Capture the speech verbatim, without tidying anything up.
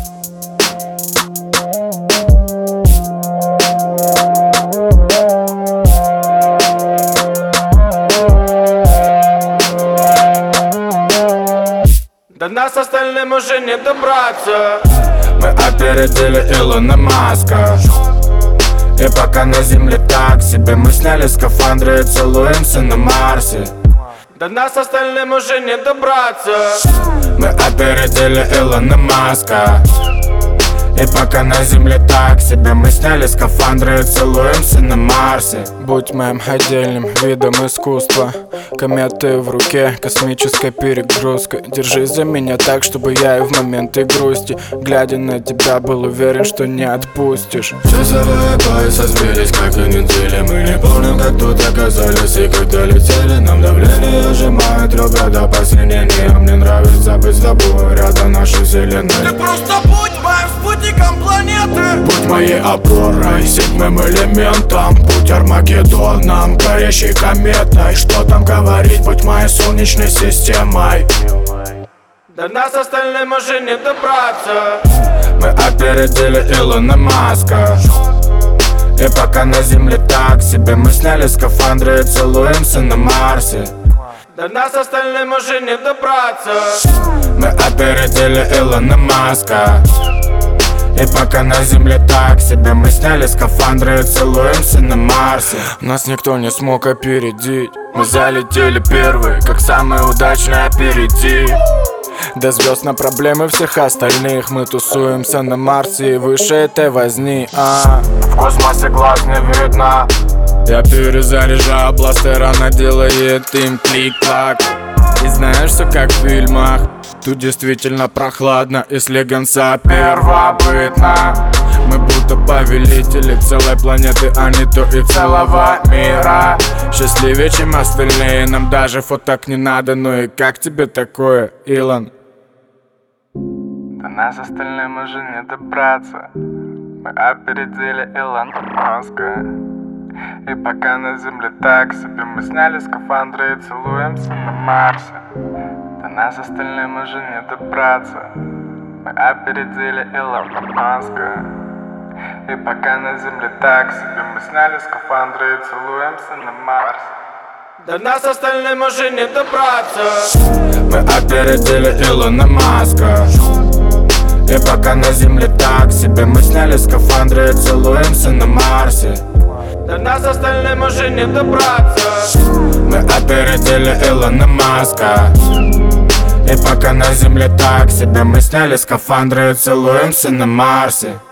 До нас остальным уже не добраться. Мы опередили Илона Маска. И пока на земле так себе, мы сняли скафандры и целуемся на Марсе. До нас остальным уже не добраться. Мы опередили Илона Маска. И пока на земле так себе, мы сняли скафандры и целуемся на Марсе. Будь моим отдельным видом искусства, кометы в руке, космическая перегрузка. Держись за меня так, чтобы я и в моменты грусти, глядя на тебя, был уверен, что не отпустишь. Часовые пояса сбились, как и недели. Мы не помним, как тут оказались и когда летели. Нам давление сжимает ребра до посинения. Мне нравится быть с тобой рядом нашей вселенной. Ты просто будь моим спутником планеты. Будь моей опорой, седьмым элементом. Будь Армагеддоном, горящей кометой. Что там говорить, будь моей солнечной системой. До нас остальным уже не добраться. Мы опередили Илона Маска. И пока на земле так себе, мы сняли скафандры и целуемся на Марсе. До нас остальным уже не добраться. Мы опередили Илона Маска. И пока на земле так себе, мы сняли скафандры и целуемся на Марсе. Нас никто не смог опередить. Мы залетели первые, как самый удачный аперитив. До звезд на проблемы всех остальных. Мы тусуемся на Марсе и выше этой возни. а В космосе глаз не видно. Я перезаряжаю бластер, она делает им клик-клак. И знаешь, все как в фильмах. Тут действительно прохладно и слегонца первобытно. Мы будто повелители целой планеты, а не то и целого мира. Счастливее, чем остальные, нам даже фоток не надо. Ну и как тебе такое, Илон? До нас остальным уже не добраться. Мы опередили Илона Маска. И пока на земле так себе, мы сняли скафандры и целуемся на Марсе. До нас остальным уже не добраться. Мы опередили Илона Маска. И пока на земле так себе, мы сняли скафандры и целуемся на Марсе. До нас остальным уже не добраться. Мы опередили Илона Маска. И пока на земле так себе, мы сняли скафандры и целуемся на Марсе. До нас остальным уже не добраться. Мы опередили Илона Маска. И пока на земле так себе, мы сняли скафандры и целуемся на Марсе.